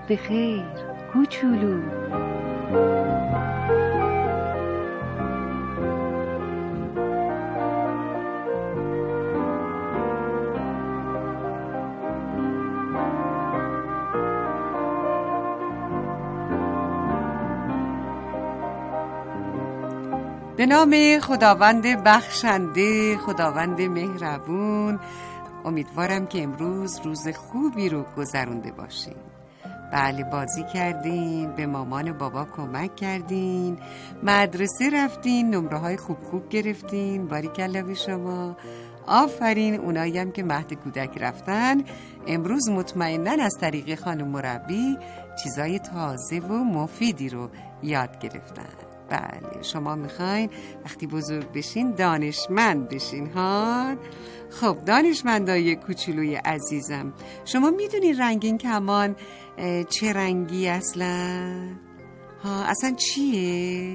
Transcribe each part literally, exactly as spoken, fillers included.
شب بخیر کوچولو. به نام خداوند بخشنده، خداوند مهربون. امیدوارم که امروز روز خوبی رو گذرونده باشین. بله، بازی کردین، به مامان و بابا کمک کردین، مدرسه رفتین، نمره های خوب خوب گرفتین. باریکلا به شما. آفرین. اونایی هم که مهد کودک رفتن امروز مطمئنن از طریق خانم مربی چیزای تازه و مفیدی رو یاد گرفتن. بله، شما میخواین وقتی بزرگ بشین دانشمند بشین ها. خب دانشمندای کوچولوی عزیزم، شما میدونی رنگین کمان چه رنگی اصلا؟ ها اصلا چیه؟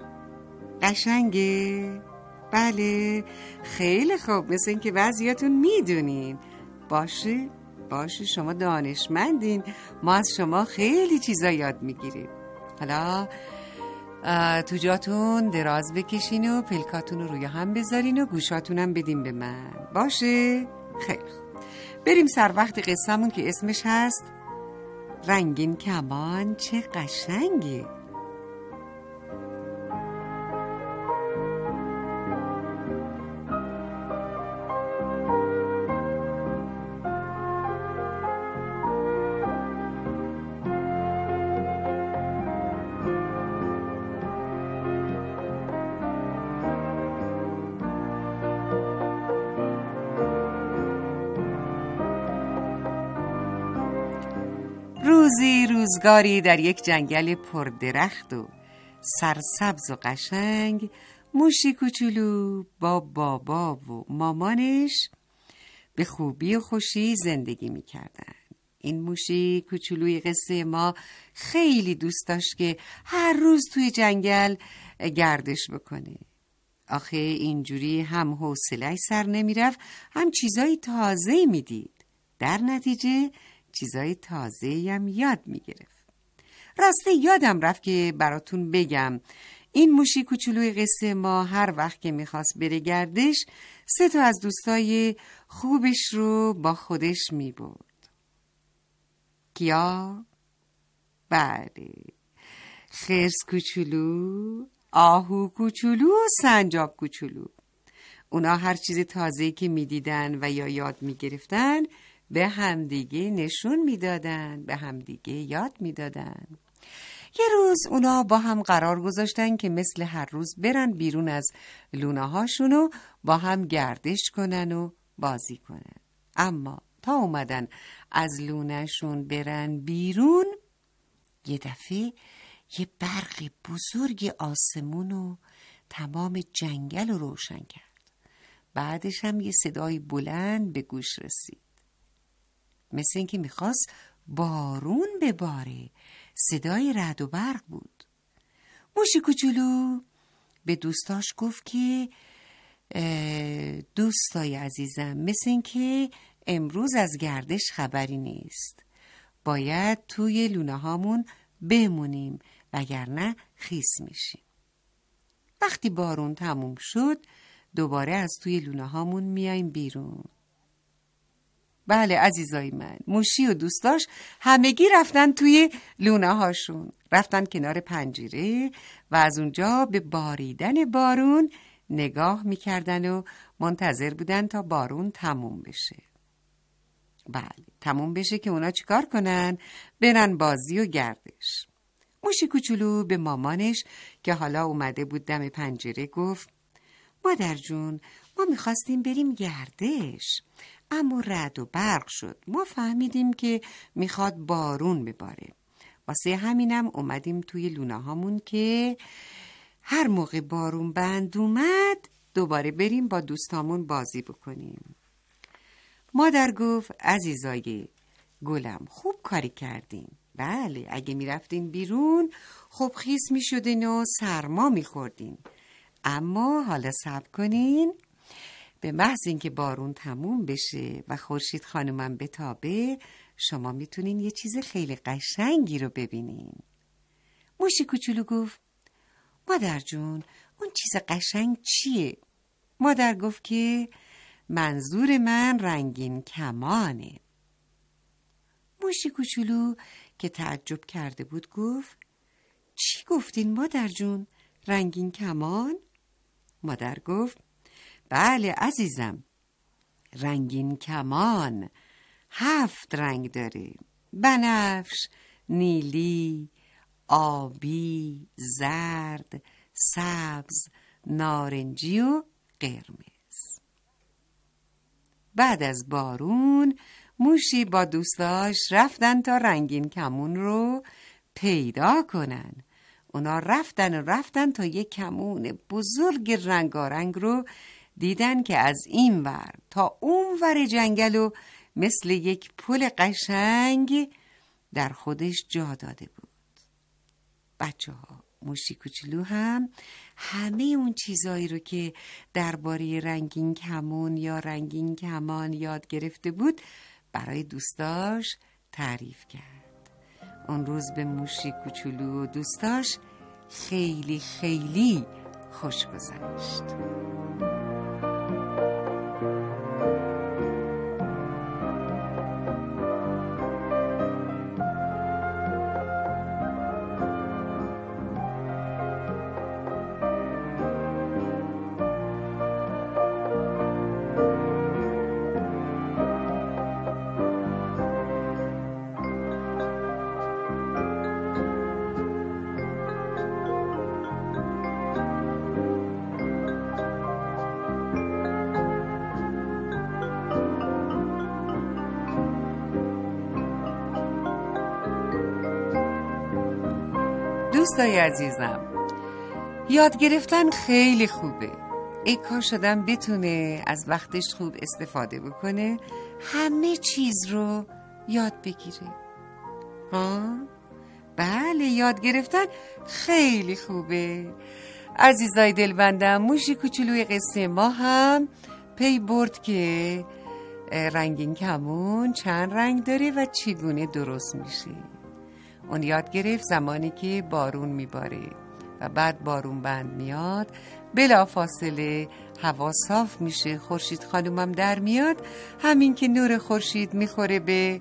قشنگه؟ بله، خیلی خوب. مثل این که بعضیاتون میدونین. باشه باشه، شما دانشمندین، ما از شما خیلی چیزا یاد میگیریم. حالا تو جاتون دراز بکشین و پلکاتون رو روی هم بذارین و گوشاتونم بدین به من. باشه؟ خیلی بریم سر وقت قصه‌مون که اسمش هست رنگین کمان چه قشنگه. روزی روزگاری در یک جنگل پردرخت و سرسبز و قشنگ، موشی کوچولو با بابا و مامانش به خوبی و خوشی زندگی می‌کردن. این موشی کوچولوی قصه ما خیلی دوست داشت که هر روز توی جنگل گردش بکنه. آخه اینجوری هم حوصله‌اش سر نمیرفت، هم چیزای تازه میدید. در نتیجه چیزای تازه‌ای هم یاد میگرفت. راسته یادم رفت که براتون بگم، این موشی کوچولوی قصه ما هر وقت که میخواست بره گردش سه تا از دوستای خوبش رو با خودش میبرد. کیا؟ بله، خرس کوچولو، آهو کوچولو و سنجاب کوچولو. اونا هر چیز تازه‌ای که میدیدن و یا یاد میگرفتن به همدیگه نشون میدادن، به همدیگه یاد میدادن. یه روز اونا با هم قرار گذاشتن که مثل هر روز برن بیرون از لونه هاشون و با هم گردش کنن و بازی کنن. اما تا اومدن از لونه شون برن بیرون، یه دفعه یه برق بزرگ آسمون و تمام جنگل رو روشن کرد. بعدش هم یه صدای بلند به گوش رسید، مثل این که میخواست بارون بباره. صدای رعد و برق بود. موشی کوچولو به دوستاش گفت که دوستای عزیزم، مثل این که امروز از گردش خبری نیست. باید توی لونه هامون بمونیم وگرنه خیس میشیم. وقتی بارون تموم شد دوباره از توی لونه هامون میایم بیرون. بله عزیزای من، موشی و دوستاش همگی رفتن توی لونه هاشون، رفتن کنار پنجره و از اونجا به باریدن بارون نگاه میکردن و منتظر بودن تا بارون تموم بشه. بله، تموم بشه که اونا چیکار کنن؟ برن بازی و گردش. موشی کوچولو به مامانش که حالا اومده بود دم پنجره گفت مادر جون، ما میخواستیم بریم گردش، اما رعد و برق شد. ما فهمیدیم که میخواد بارون بباره، واسه همینم اومدیم توی لونه هامون که هر موقع بارون بند اومد دوباره بریم با دوستامون بازی بکنیم. مادر گفت عزیزای گلم، خوب کاری کردین. بله، اگه میرفتین بیرون خب خیس میشدین و سرما میخوردین، اما حالا صبر کنین، به محض اینکه بارون تموم بشه و خورشید خانومم بتابه شما میتونین یه چیز خیلی قشنگی رو ببینین. موشی کوچولو گفت مادر جون اون چیز قشنگ چیه؟ مادر گفت که منظور من رنگین کمانه. موشی کوچولو که تعجب کرده بود گفت چی گفتین مادر جون؟ رنگین کمان؟ مادر گفت بله عزیزم، رنگین کمان هفت رنگ داره: بنفش، نیلی، آبی، زرد، سبز، نارنجی و قرمز. بعد از بارون موشی با دوستاش رفتن تا رنگین کمون رو پیدا کنن. اونا رفتن و رفتن تا یک کمون بزرگ رنگارنگ رو دیدن که از این ور تا اون ور جنگل و مثل یک پل قشنگ در خودش جا داده بود. بچه ها، موشی کوچولو هم همه اون چیزایی رو که درباره رنگین کمون یا رنگین کمان یاد گرفته بود برای دوستاش تعریف کرد. اون روز به موشی کوچولو و دوستاش خیلی خیلی خوش گذشت. دوستای عزیزم، یاد گرفتن خیلی خوبه. ای کاش آدم بتونه از وقتش خوب استفاده بکنه، همه چیز رو یاد بگیره. ها؟ بله، یاد گرفتن خیلی خوبه. عزیزای دلبندم، موشی کوچولوی قصه ما هم پی برد که رنگین کمون چند رنگ داره و چگونه درست میشه. اون یاد گرفت زمانی که بارون میباره و بعد بارون بند میاد، بلا فاصله هوا صاف میشه، خورشید خانومم در میاد. همین که نور خورشید میخوره به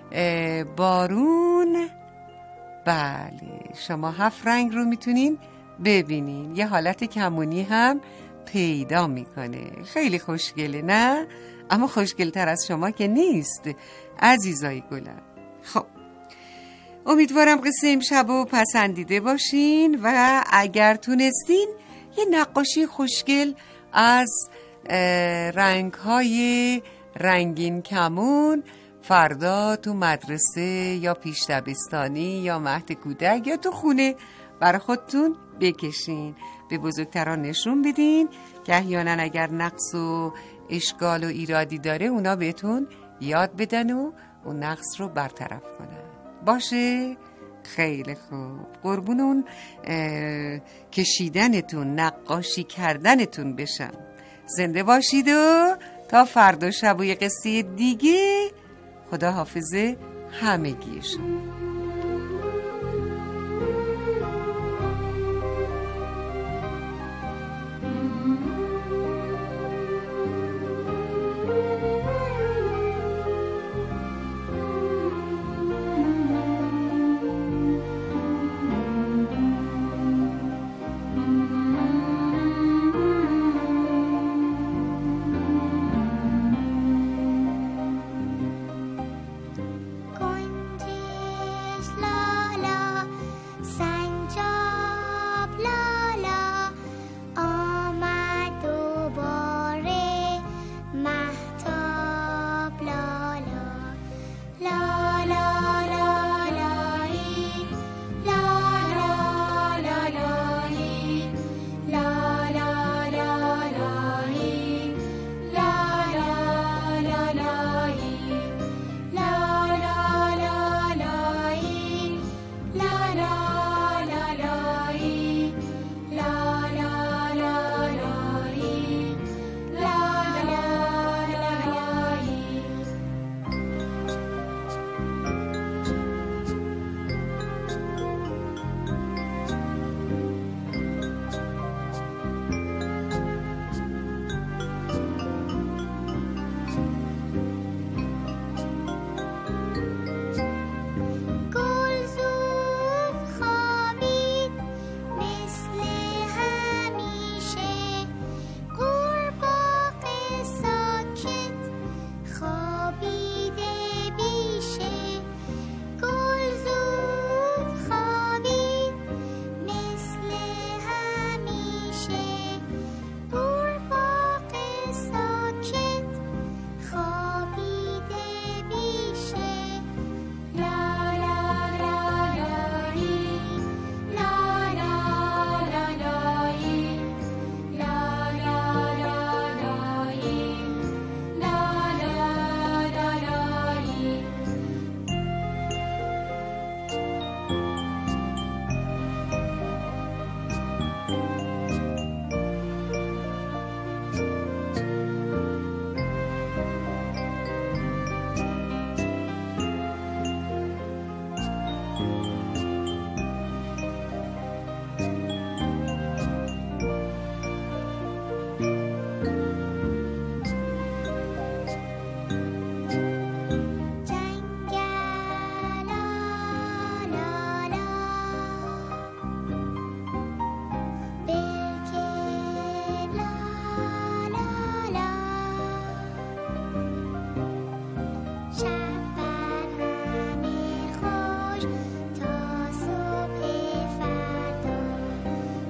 بارون، بله شما هفت رنگ رو میتونین ببینین. یه حالت کمونی هم پیدا میکنه. خیلی خوشگله نه؟ اما خوشگلتر از شما که نیست عزیزای گلم. خب امیدوارم قصه امشب رو پسندیده باشین و اگر تونستین یه نقاشی خوشگل از رنگ‌های رنگین کمون فردا تو مدرسه یا پیش دبستانی یا مهد کودک یا تو خونه برای خودتون بکشین، به بزرگتران نشون بدین که احیانا اگر نقص و اشکال و ایرادی داره اونا بهتون یاد بدن و اون نقص رو برطرف کنن. باشه؟ خیلی خوب. قربون اون کشیدنتون، نقاشی کردنتون بشم. زنده باشید و تا فردا شب و یه قصه دیگه. خدا حافظ همگی شما.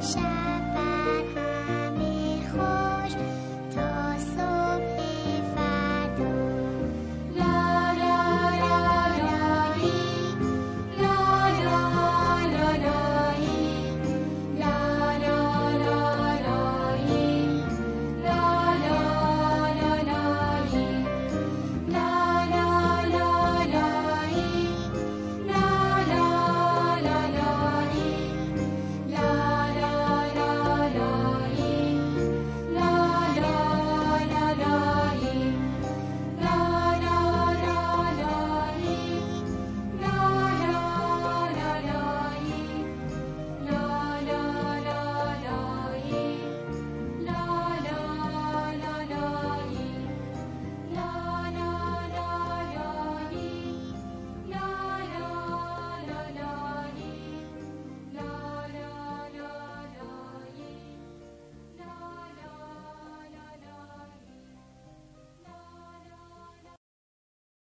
شب